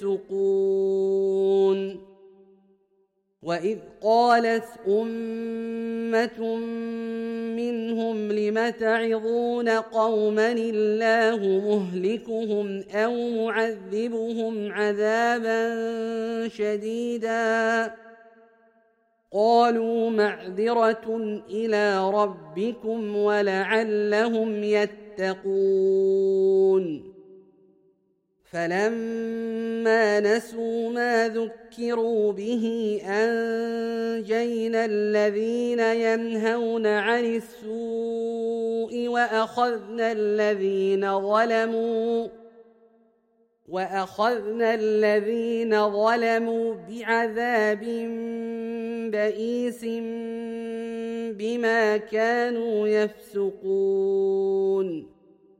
يفسقون وإذ قالت أمة منهم لم تعظون قوما الله مهلكهم أو معذبهم عذابا شديدا قالوا معذرة إلى ربكم ولعلهم يتقون فلما نسوا ما ذكروا به أنجينا الذين ينهون عن السوء وأخذنا الذين ظلموا بعذاب بئيس بما كانوا يفسقون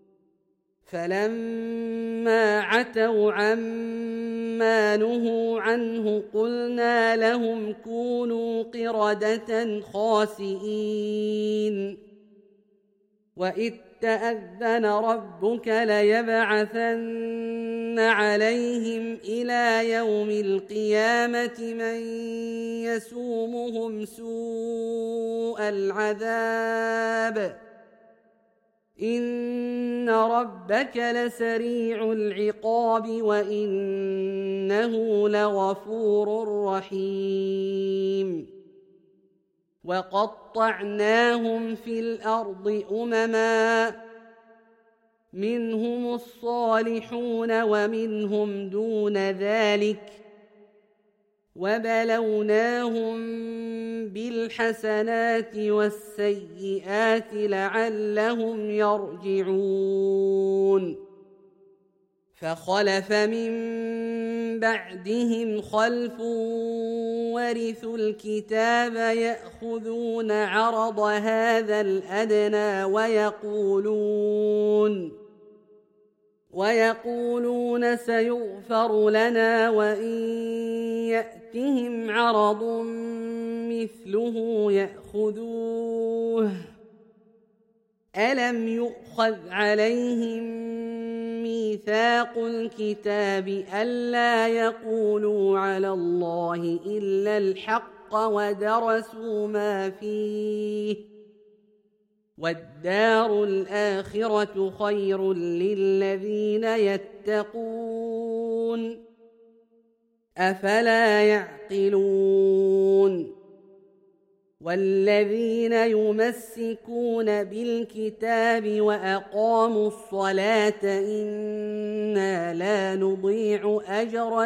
فلما عتوا عما نهوا عنه قلنا لهم كونوا قردة خاسئين وإذ تأذن ربك ليبعثن عليهم إلى يوم القيامة من يسومهم سوء العذاب إن ربك لسريع العقاب وإنه لغفور رحيم وقطعناهم في الأرض أمما منهم الصالحون ومنهم دون ذلك وبلوناهم بالحسنات والسيئات لعلهم يرجعون فخلف من بعدهم خلف ورثوا الكتاب يأخذون عرض هذا الأدنى ويقولون سيغفر لنا وإن يأتهم عرض مثله يأخذوه ألم يؤخذ عليهم ميثاق الكتاب ألا يقولوا على الله إلا الحق ودرسوا ما فيه والدار الآخرة خير للذين يتقون أفلا يعقلون والذين يمسكون بالكتاب وأقاموا الصلاة إنا لا نضيع أجر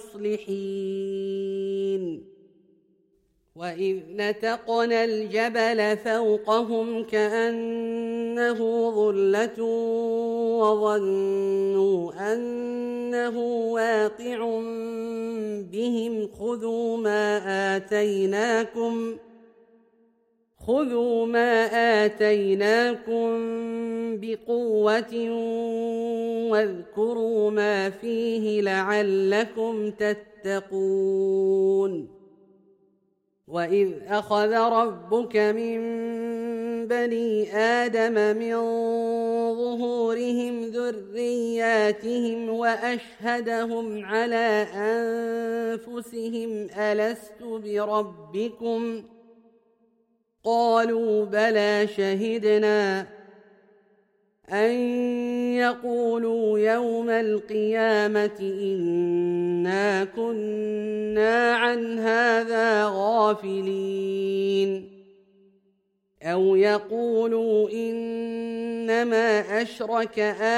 المصلحين وإذ نتقنا الجبل فوقهم كأنه ظلة وظنوا أنه واقع بهم خذوا ما آتيناكم بقوة واذكروا ما فيه لعلكم تتقون وإذ أخذ ربك من بني آدم من ظهورهم ذرياتهم وأشهدهم على أنفسهم ألست بربكم قالوا بلى شهدنا أن يقولوا يوم القيامة إنا كنا عن هذا غافلين أو يقولوا إنما أشرك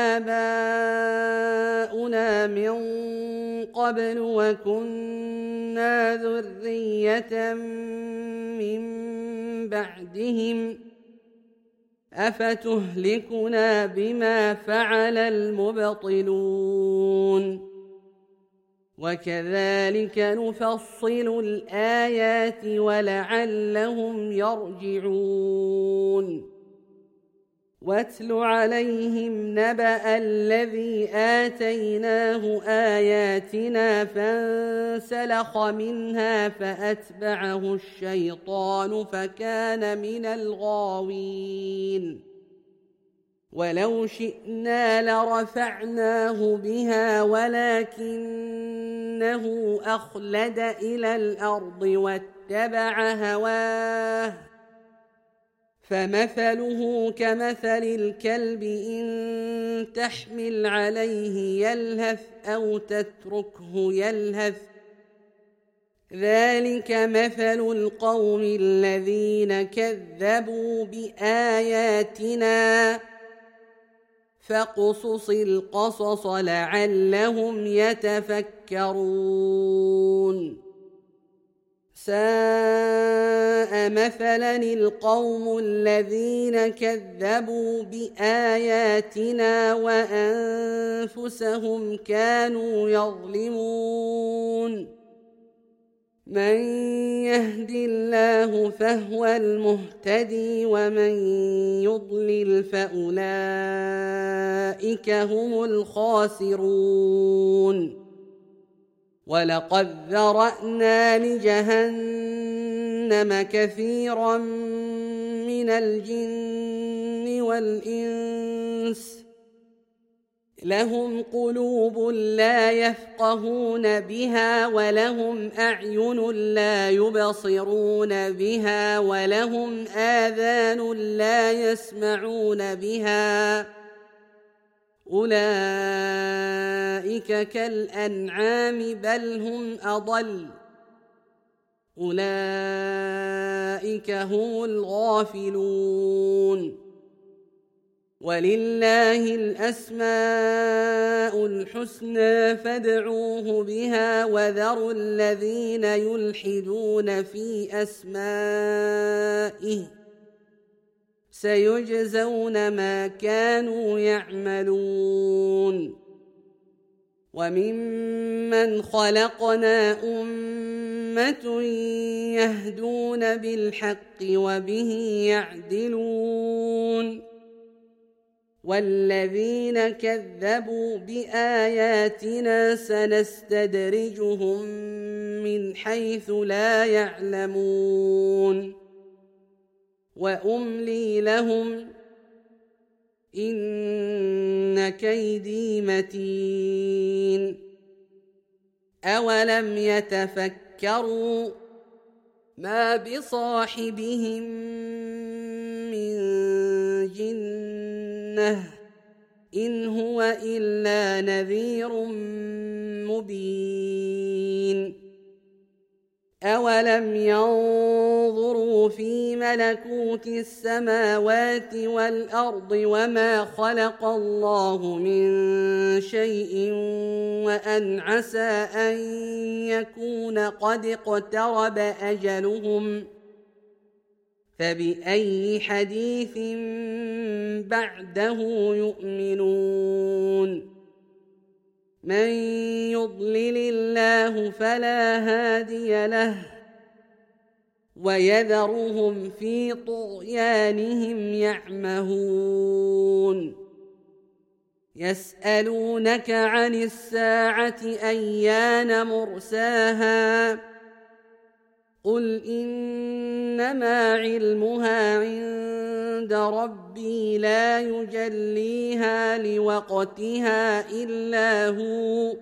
آباؤنا من قبل وكنا ذرية من بعدهم أفتهلكنا بما فعل المبطلون وكذلك نفصل الآيات ولعلهم يرجعون واتل عليهم نبأ الذي آتيناه آياتنا فانسلخ منها فأتبعه الشيطان فكان من الغاوين ولو شئنا لرفعناه بها ولكنه أخلد إلى الأرض واتبع هواه فمثله كمثل الكلب إن تحمل عليه يلهث أو تتركه يلهث ذلك مثل القوم الذين كذبوا بآياتنا فاقصص القصص لعلهم يتفكرون ساء مثلا القوم الذين كذبوا بآياتنا وأنفسهم كانوا يظلمون من يهد الله فهو المهتدي ومن يضلل فأولئك هم الخاسرون ولقد ذرأنا لجهنم كثيرا من الجن والإنس لهم قلوب لا يفقهون بها ولهم أعين لا يبصرون بها ولهم آذان لا يسمعون بها أولئك كالأنعام بل هم أضل أولئك هم الغافلون ولله الأسماء الحسنى فادعوه بها وذروا الذين يلحدون في أسمائه سيجزون ما كانوا يعملون وممن خلقنا أمة يهدون بالحق وبه يعدلون والذين كذبوا بآياتنا سنستدرجهم من حيث لا يعلمون وأملي لهم إن كيدي متين أولم يتفكروا ما بصاحبهم من جنة إن هو إلا نذير مبين أولم ينظروا في ملكوت السماوات والأرض وما خلق الله من شيء وأن عسى أن يكون قد اقترب أجلهم فبأي حديث بعده يؤمنون من يضلل الله فلا هادي له ويذرهم في طغيانهم يعمهون يسألونك عن الساعة أيان مرساها قل إنما علمها عند ربي لا يجليها لوقتها إلا هو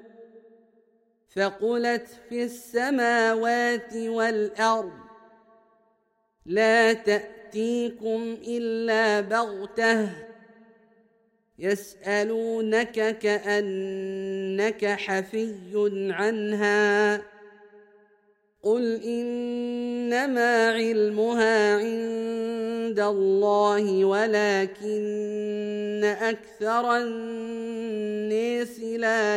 ثقلت في السماوات والأرض لا تأتيكم إلا بغتة يسألونك كأنك حفي عنها قل إنما علمها عند الله ولكن أكثر الناس لا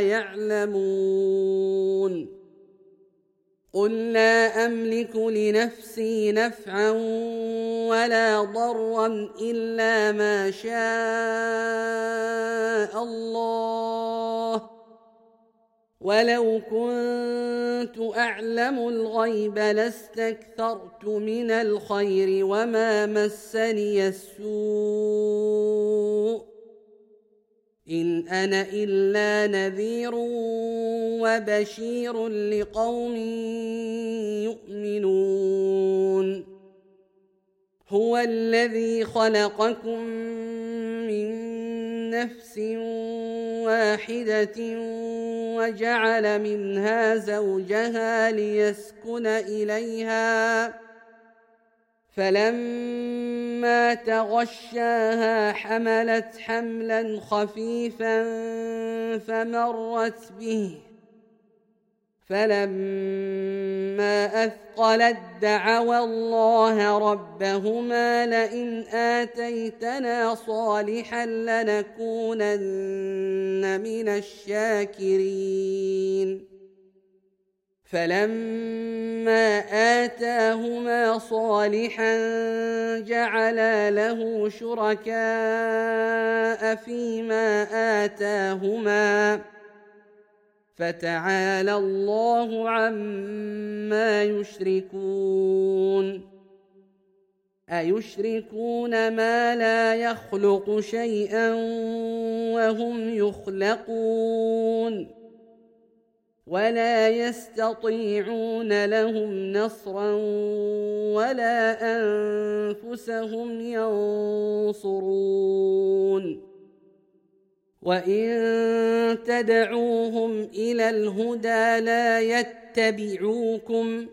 يعلمون قل لا أملك لنفسي نفعا ولا ضرا إلا ما شاء الله ولو كنت أعلم الغيب لاستكثرت من الخير وما مسني السوء إن أنا إلا نذير وبشير لقوم يؤمنون هو الذي خلقكم من نفس واحدة وجعل منها زوجها ليسكن إليها فلما تغشاها حملت حملا خفيفا فمرت به فلما أثقلت دعوا الله ربهما لئن آتيتنا صالحا لنكونن من الشاكرين فلما آتاهما صالحا جعلا له شركاء فيما آتاهما فتعالى الله عما يشركون أيشركون ما لا يخلق شيئا وهم يخلقون ولا يستطيعون لهم نصرا ولا أنفسهم ينصرون وإن تدعوهم إلى الهدى لا يتبعوكم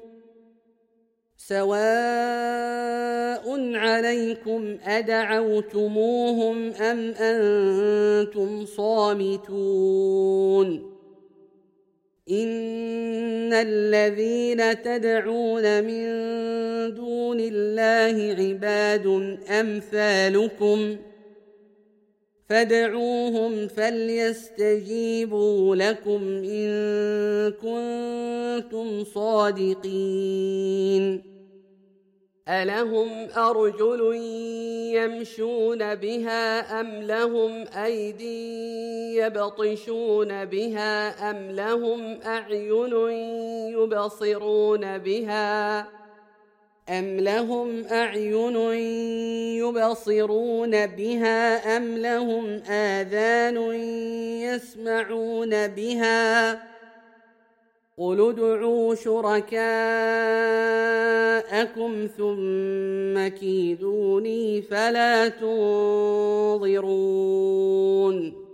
سواء عليكم أدعوتموهم أم أنتم صامتون إن الذين تدعون من دون الله عباد أمثالكم فادعوهم فليستجيبوا لكم إن كنتم صادقين ألهم أرجل يمشون بها أم لهم أيدي يبطشون بها أم لهم أعين يبصرون بها أم لهم أعين يبصرون بها أم لهم آذان يسمعون بها قل ادعوا شركاءكم ثم كيدوني فلا تنظرون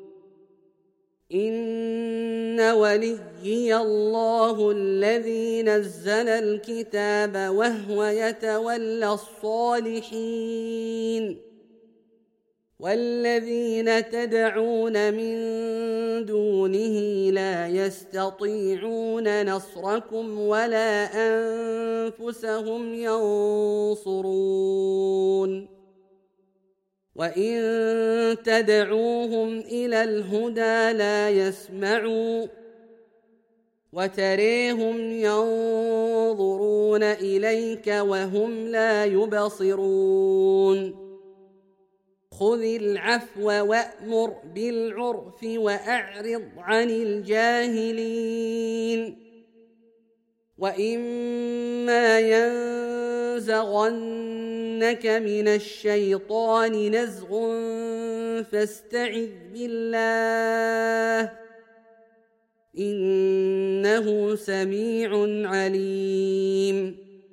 إن وليي الله الذي نزل الكتاب وهو يتولى الصالحين والذين تدعون من دونه لا يستطيعون نصركم ولا أنفسهم ينصرون وإن تدعوهم إلى الهدى لا يسمعوا وتريهم ينظرون إليك وهم لا يبصرون خذ العفو وأمر بالعرف وأعرض عن الجاهلين وإما ينزغنك من الشيطان نزغ فاستعذ بالله إنه سميع عليم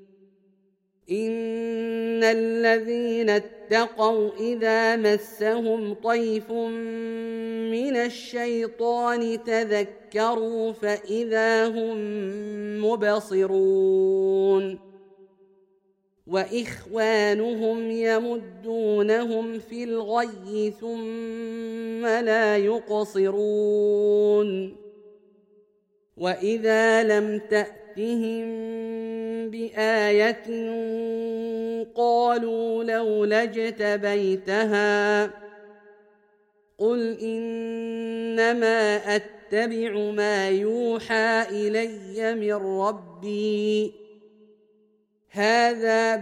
إن الذين اتقوا إذا مسهم طيف من الشيطان تذكروا فإذا هم مبصرون وإخوانهم يمدونهم في الغي ثم لا يقصرون وإذا لم تأتهم بآية قالوا لولا اجتبيتها قل إنما أتبع ما يوحى إلي من ربي هذا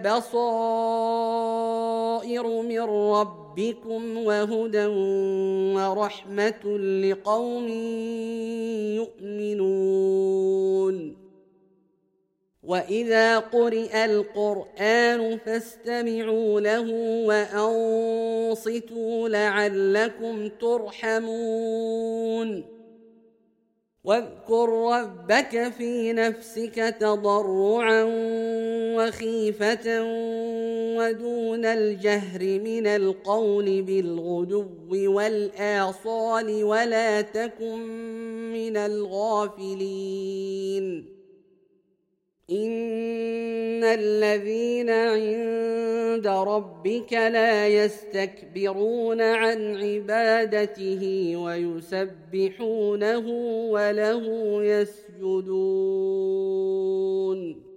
بصائر من ربكم وهدى ورحمة لقوم يؤمنون وإذا قرئ القرآن فاستمعوا له وأنصتوا لعلكم ترحمون واذكر ربك في نفسك تضرعا وخيفة ودون الجهر من القول بالغدو والآصال ولا تكن من الغافلين إن الذين عند ربك لا يستكبرون عن عبادته ويسبحونه وله يسجدون